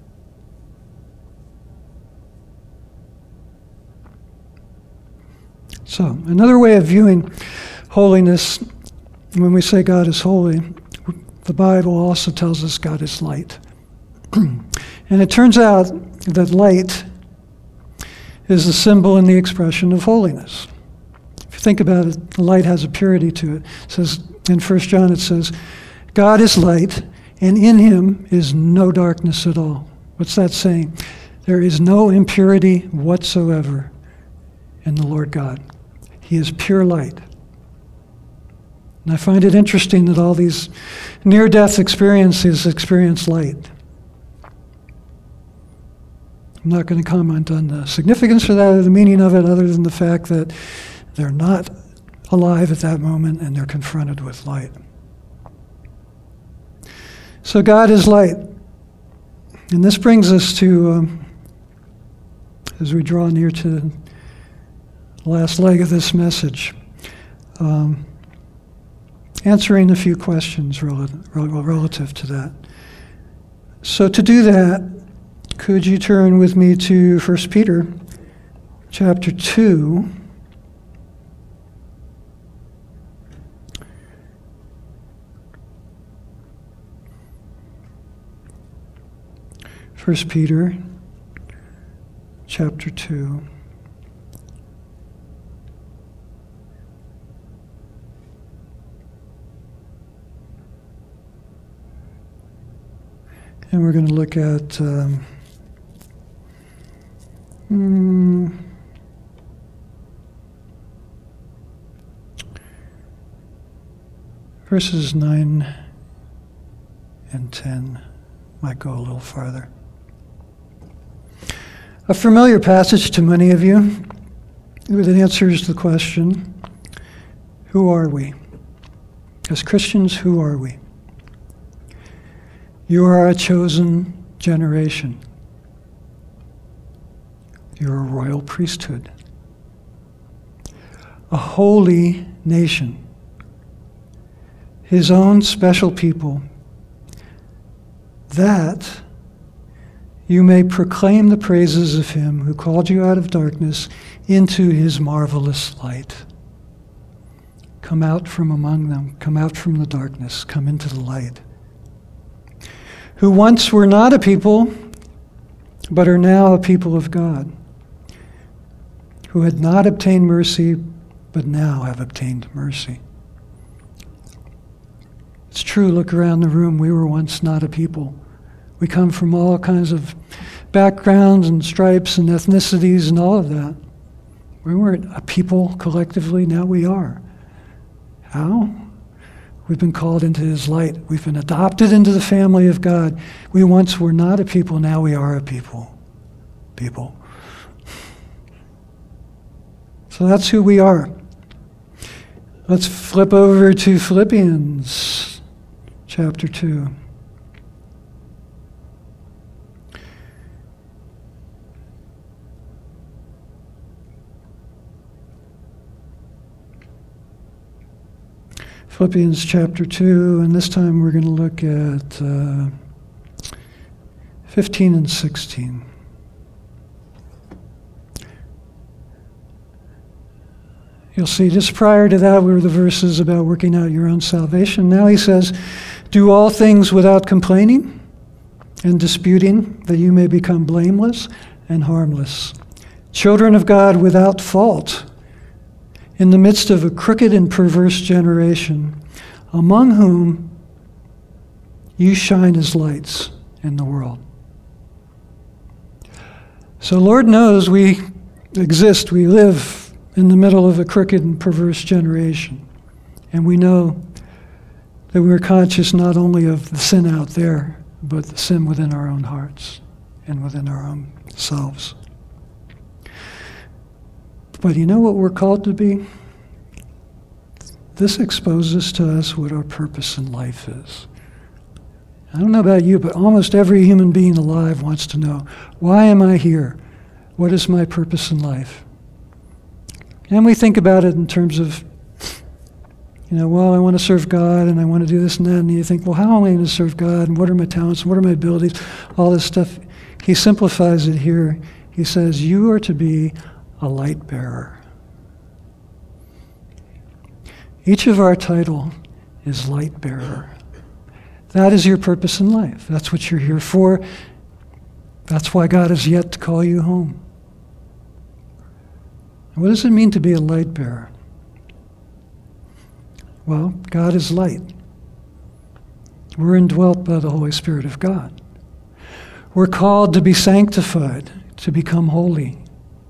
So, another way of viewing holiness, when we say God is holy, the Bible also tells us God is light. And it turns out that light is the symbol and the expression of holiness. If you think about it, the light has a purity to it. It says in First John, it says, God is light, and in him is no darkness at all. What's that saying? There is no impurity whatsoever in the Lord God. He is pure light. And I find it interesting that all these near-death experiences experience light. I'm not going to comment on the significance of that or the meaning of it, other than the fact that they're not alive at that moment and they're confronted with light. So God is light. And this brings us to, um, as we draw near to the last leg of this message, um, answering a few questions relative, relative to that. So to do that, could you turn with me to First Peter chapter two. First Peter chapter two. And we're going to look at um, mm, verses nine and ten. Might go a little farther. A familiar passage to many of you that answers the question, who are we? As Christians, who are we? You are a chosen generation. You're a royal priesthood, a holy nation, his own special people, that you may proclaim the praises of him who called you out of darkness into his marvelous light. Come out from among them, come out from the darkness, come into the light. Who once were not a people, but are now a people of God, who had not obtained mercy, but now have obtained mercy. It's true, look around the room, we were once not a people. We come from all kinds of backgrounds and stripes and ethnicities and all of that. We weren't a people collectively, now we are. How? We've been called into his light. We've been adopted into the family of God. We once were not a people, now we are a people. People. So that's who we are. Let's flip over to Philippians chapter two. Philippians chapter two, and this time we're going to look at uh, fifteen and sixteen. You'll see just prior to that were the verses about working out your own salvation. Now he says, do all things without complaining and disputing, that you may become blameless and harmless, children of God without fault, in the midst of a crooked and perverse generation, among whom you shine as lights in the world. So Lord knows we exist, we live in the middle of a crooked and perverse generation. And we know that we're conscious not only of the sin out there, but the sin within our own hearts and within our own selves. But you know what we're called to be? This exposes to us what our purpose in life is. I don't know about you, but almost every human being alive wants to know, why am I here? What is my purpose in life? And we think about it in terms of, you know, well, I want to serve God and I want to do this and that. And you think, well, how am I going to serve God? And what are my talents? What are my abilities? All this stuff. He simplifies it here. He says, you are to be a light bearer. Each of our title is light bearer. That is your purpose in life. That's what you're here for. That's why God has yet to call you home. What does it mean to be a light bearer? Well, God is light. We're indwelt by the Holy Spirit of God. We're called to be sanctified, to become holy.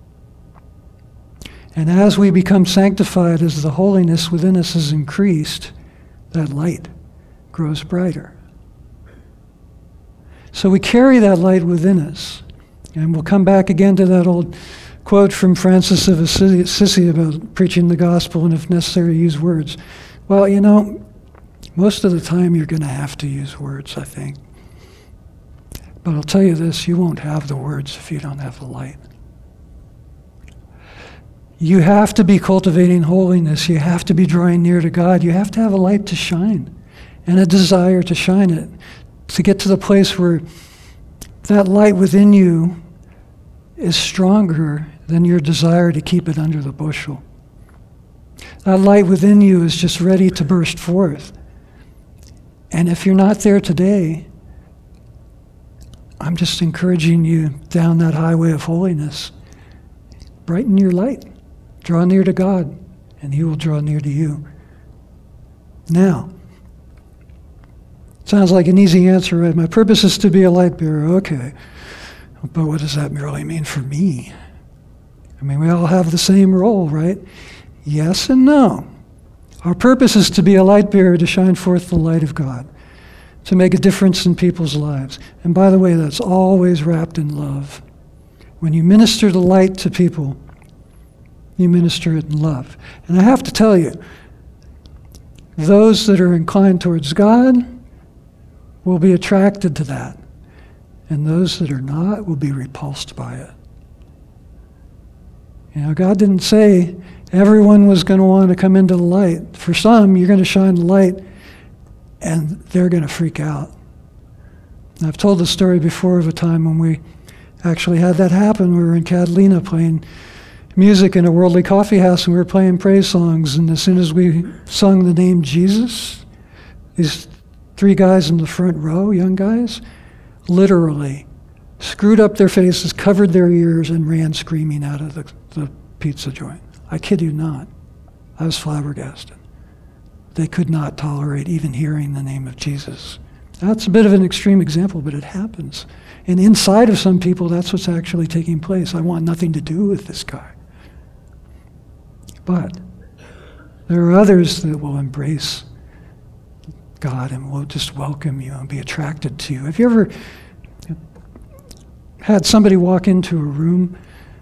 And as we become sanctified, as the holiness within us is increased, that light grows brighter. So we carry that light within us. And we'll come back again to that old quote from Francis of Assisi about preaching the gospel and if necessary use words. Well, you know, most of the time you're going to have to use words, I think. But I'll tell you this, you won't have the words if you don't have the light. You have to be cultivating holiness. You have to be drawing near to God. You have to have a light to shine and a desire to shine it, to get to the place where that light within you is stronger than your desire to keep it under the bushel. That light within you is just ready to burst forth. And if you're not there today, I'm just encouraging you down that highway of holiness. Brighten your light. Draw near to God, and He will draw near to you. Now, sounds like an easy answer, right? My purpose is to be a light bearer. Okay. But what does that really mean for me? I mean, we all have the same role, right? Yes and no. Our purpose is to be a light bearer, to shine forth the light of God, to make a difference in people's lives. And by the way, that's always wrapped in love. When you minister the light to people, you minister it in love. And I have to tell you, those that are inclined towards God will be attracted to that. And those that are not will be repulsed by it. You know, God didn't say everyone was going to want to come into the light. For some, you're going to shine the light, and they're going to freak out. And I've told the story before of a time when we actually had that happen. We were in Catalina playing music in a worldly coffee house, and we were playing praise songs. And as soon as we sung the name Jesus, these three guys in the front row, young guys, literally screwed up their faces, covered their ears, and ran screaming out of the, the pizza joint. I kid you not. I was flabbergasted. They could not tolerate even hearing the name of Jesus. That's a bit of an extreme example, but it happens. And inside of some people, that's what's actually taking place. I want nothing to do with this guy. But there are others that will embrace God and will just welcome you and be attracted to you. Have you ever had somebody walk into a room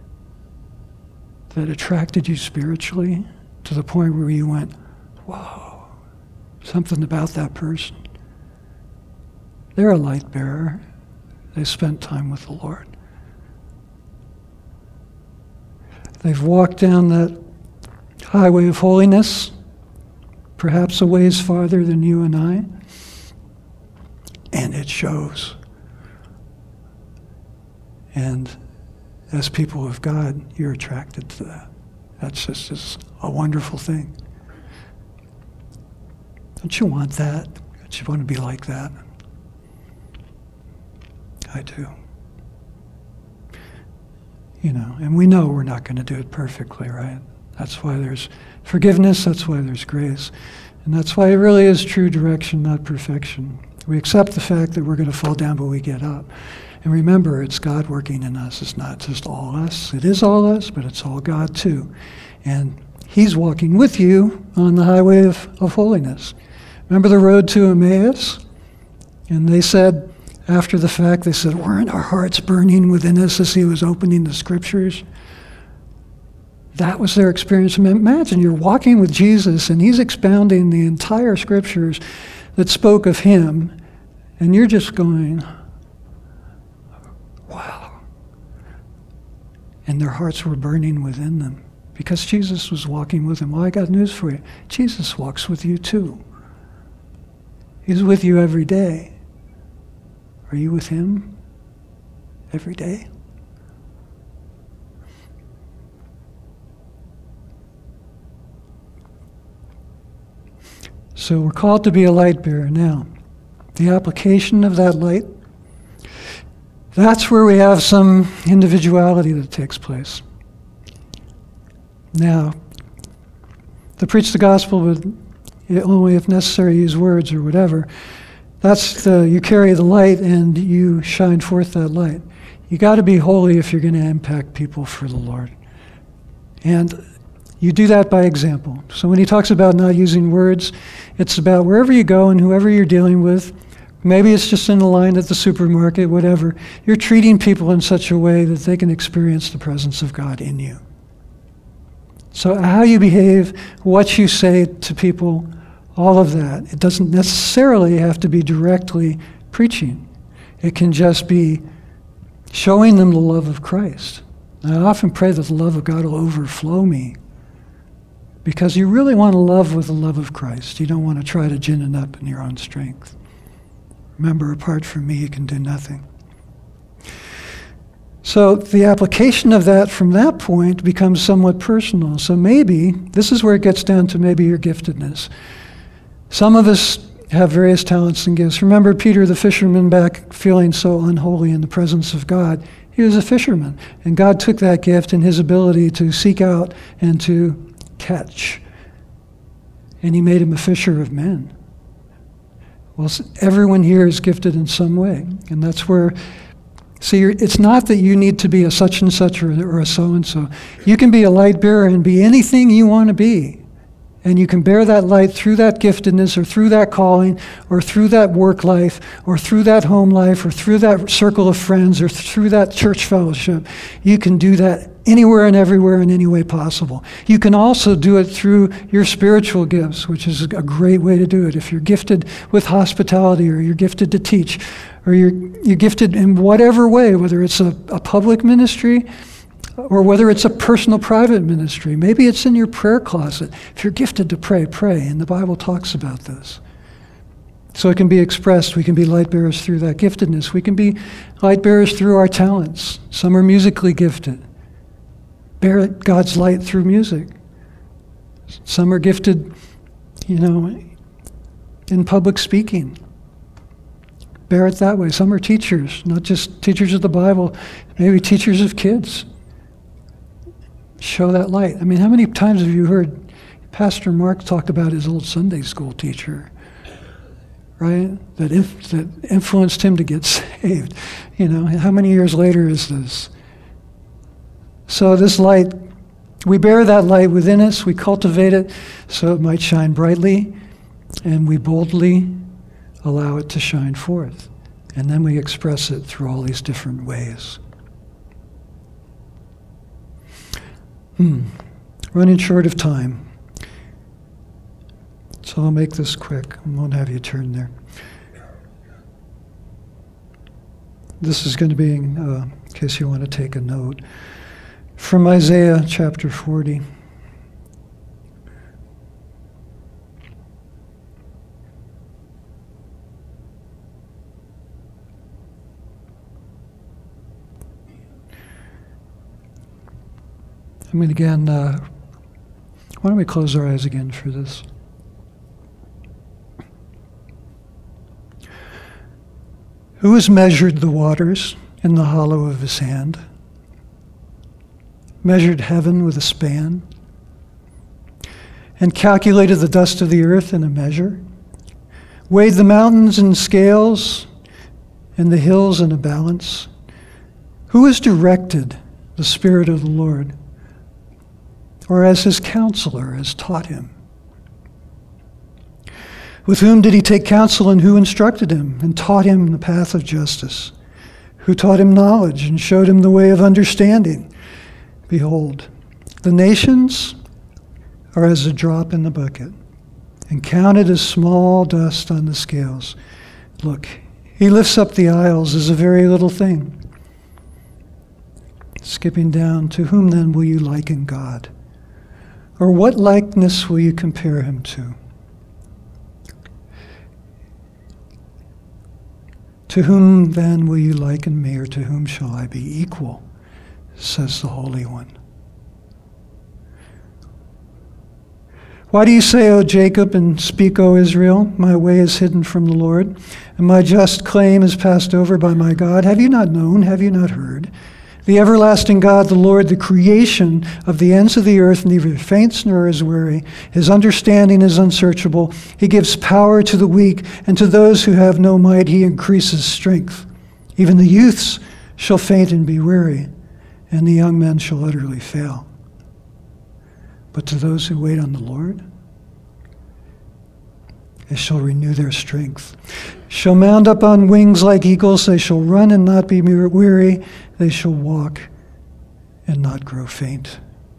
that attracted you spiritually to the point where you went, whoa, something about that person? They're a light bearer. They spent time with the Lord. They've walked down that highway of holiness, perhaps a ways farther than you and I, and it shows. And as people of God, you're attracted to that. That's just, just a wonderful thing. Don't you want that? Don't you want to be like that? I do. You know, and we know we're not going to do it perfectly, right? That's why there's forgiveness, that's why there's grace. And that's why it really is true direction, not perfection. We accept the fact that we're going to fall down, but we get up. And remember, it's God working in us. It's not just all us. It is all us, but it's all God too. And He's walking with you on the highway of, of holiness. Remember the road to Emmaus? And they said, after the fact, they said, weren't our hearts burning within us as He was opening the Scriptures? That was their experience. Imagine you're walking with Jesus and He's expounding the entire Scriptures that spoke of Him, and you're just going, wow. And their hearts were burning within them because Jesus was walking with them. Well, I got news for you. Jesus walks with you too. He's with you every day. Are you with Him every day? So we're called to be a light bearer. Now, the application of that light, that's where we have some individuality that takes place. Now, to preach the gospel with only if necessary use words or whatever, that's the, you carry the light and you shine forth that light. You got to be holy if you're going to impact people for the Lord. And you do that by example. So when he talks about not using words, it's about wherever you go and whoever you're dealing with, maybe it's just in the line at the supermarket, whatever, you're treating people in such a way that they can experience the presence of God in you. So how you behave, what you say to people, all of that, it doesn't necessarily have to be directly preaching. It can just be showing them the love of Christ And I often pray that the love of God will overflow me, because you really want to love with the love of Christ. You don't want to try to gin it up in your own strength. Remember, apart from me, you can do nothing. So the application of that from that point becomes somewhat personal. So maybe, this is where it gets down to maybe your giftedness. Some of us have various talents and gifts. Remember Peter the fisherman back feeling so unholy in the presence of God. He was a fisherman, and God took that gift and his ability to seek out and to catch, and he made him a fisher of men. Well, everyone here is gifted in some way, and that's where, see, you're, it's not that you need to be a such and such or, or a so-and-so. You can be a light bearer and be anything you want to be. And you can bear that light through that giftedness or through that calling or through that work life or through that home life or through that circle of friends or through that church fellowship. You can do that anywhere and everywhere in any way possible. You can also do it through your spiritual gifts, which is a great way to do it. If you're gifted with hospitality, or you're gifted to teach, or you're, you're gifted in whatever way, whether it's a, a public ministry, or whether it's a personal private ministry. Maybe it's in your prayer closet. If you're gifted to pray, pray. And the Bible talks about this. So it can be expressed. We can be light bearers through that giftedness. We can be light bearers through our talents. Some are musically gifted. Bear God's light through music. Some are gifted, you know, in public speaking. Bear it that way. Some are teachers, not just teachers of the Bible, maybe teachers of kids. Show that light. I mean, how many times have you heard Pastor Mark talk about his old Sunday school teacher, right? That inf- that influenced him to get saved. You know, how many years later is this? So this light, we bear that light within us, we cultivate it so it might shine brightly, and we boldly allow it to shine forth. And then we express it through all these different ways. Hmm. Running short of time. So I'll make this quick. I won't have you turn there. This is going to be, uh, in case you want to take a note, from Isaiah chapter forty. I mean, again, uh, why don't we close our eyes again for this? Who has measured the waters in the hollow of his hand? Measured heaven with a span? And calculated the dust of the earth in a measure? Weighed the mountains in scales and the hills in a balance? Who has directed the Spirit of the Lord? Or as his counselor has taught him? With whom did he take counsel, and who instructed him and taught him the path of justice? Who taught him knowledge and showed him the way of understanding? Behold, the nations are as a drop in the bucket, and counted as small dust on the scales. Look, he lifts up the isles as a very little thing. Skipping down, to whom then will you liken God? Or what likeness will you compare him to? To whom then will you liken me, or to whom shall I be equal? Says the Holy One. Why do you say, O Jacob, and speak, O Israel, my way is hidden from the Lord, and my just claim is passed over by my God? Have you not known? Have you not heard? The everlasting God, the Lord, the creation of the ends of the earth, neither faints nor is weary. His understanding is unsearchable. He gives power to the weak, and to those who have no might he increases strength. Even the youths shall faint and be weary, and the young men shall utterly fail. But to those who wait on the Lord, they shall renew their strength. Shall mount up on wings like eagles. They shall run and not be weary. They shall walk and not grow faint.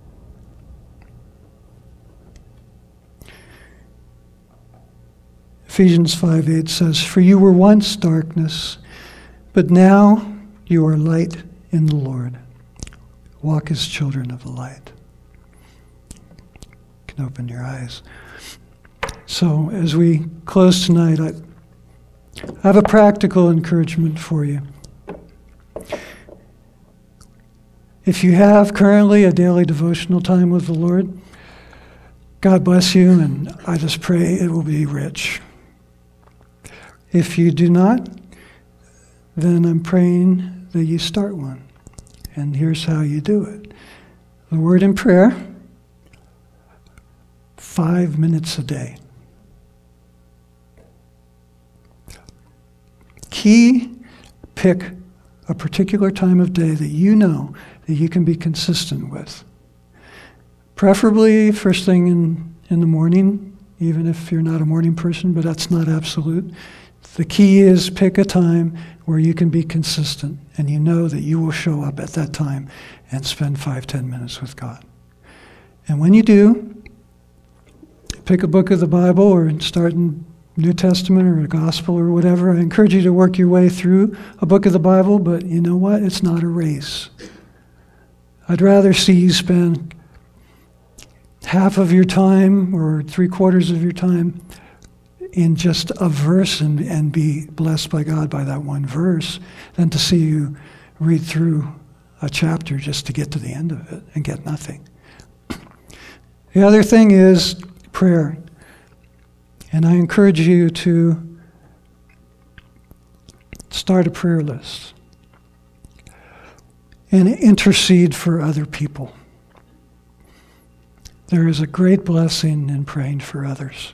Ephesians five eight says, For you were once darkness, but now you are light in the Lord. walk as children of the light. You can open your eyes. So as we close tonight, I have a practical encouragement for you. If you have currently a daily devotional time with the Lord, God bless you, and I just pray it will be rich. If you do not, then I'm praying that you start one. And here's how you do it. The word in prayer, five minutes a day. Key, pick a particular time of day that you know that you can be consistent with. Preferably first thing in, in the morning, even if you're not a morning person, but that's not absolute. The key is pick a time where you can be consistent and you know that you will show up at that time and spend five, ten minutes with God. And when you do, pick a book of the Bible or start in New Testament or a gospel or whatever. I encourage you to work your way through a book of the Bible, but you know what? It's not a race. I'd rather see you spend half of your time or three quarters of your time in just a verse and, and be blessed by God by that one verse than to see you read through a chapter just to get to the end of it and get nothing. The other thing is prayer. And I encourage you to start a prayer list and intercede for other people. There is a great blessing in praying for others.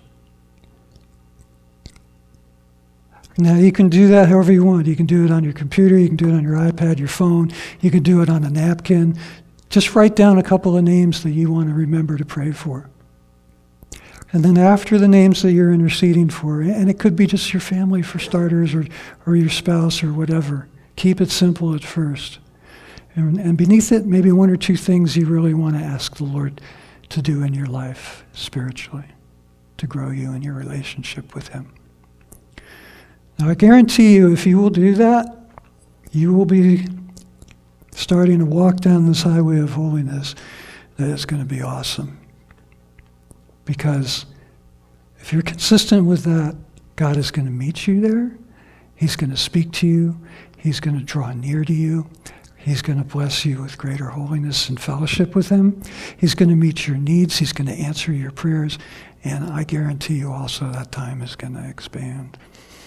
Now, you can do that however you want. You can do it on your computer, you can do it on your iPad, your phone, you can do it on a napkin. Just write down a couple of names that you want to remember to pray for. And then after the names that you're interceding for, and it could be just your family for starters or, or your spouse or whatever, keep it simple at first. And, and beneath it, maybe one or two things you really want to ask the Lord to do in your life spiritually, to grow you in your relationship with Him. Now, I guarantee you, if you will do that, you will be starting to walk down this highway of holiness that is going to be awesome. Because if you're consistent with that, God is going to meet you there. He's going to speak to you. He's going to draw near to you. He's going to bless you with greater holiness and fellowship with Him. He's going to meet your needs. He's going to answer your prayers. And I guarantee you also that time is going to expand.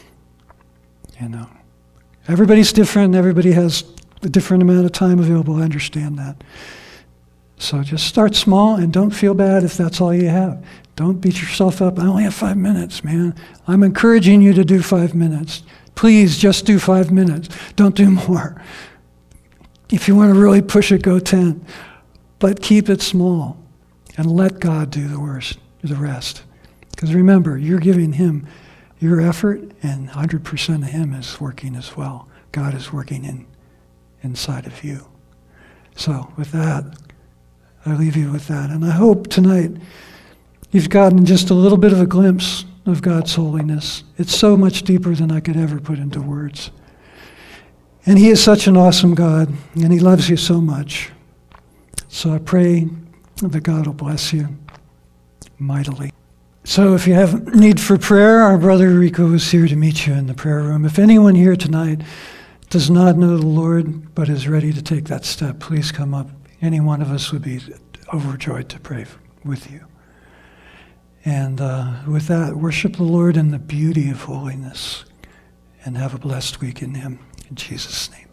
You know, everybody's different. Everybody has a different amount of time available. I understand that. So just start small and don't feel bad if that's all you have. Don't beat yourself up. I only have five minutes, man. I'm encouraging you to do five minutes. Please just do five minutes. Don't do more. If you want to really push it, go ten. But keep it small and let God do the worst, the rest. Because remember, you're giving Him your effort, and one hundred percent of Him is working as well. God is working in inside of you. So with that, I leave you with that. And I hope tonight you've gotten just a little bit of a glimpse of God's holiness. It's so much deeper than I could ever put into words. And He is such an awesome God, and He loves you so much. So I pray that God will bless you mightily. So if you have need for prayer, our brother Rico is here to meet you in the prayer room. If anyone here tonight does not know the Lord but is ready to take that step, please come up. Any one of us would be overjoyed to pray with you. And uh, with that, worship the Lord in the beauty of holiness and have a blessed week in Him. In Jesus' name.